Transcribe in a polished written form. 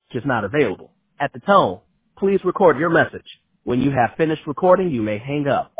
is not available. At the tone, please record your message. When you have finished recording, you may hang up.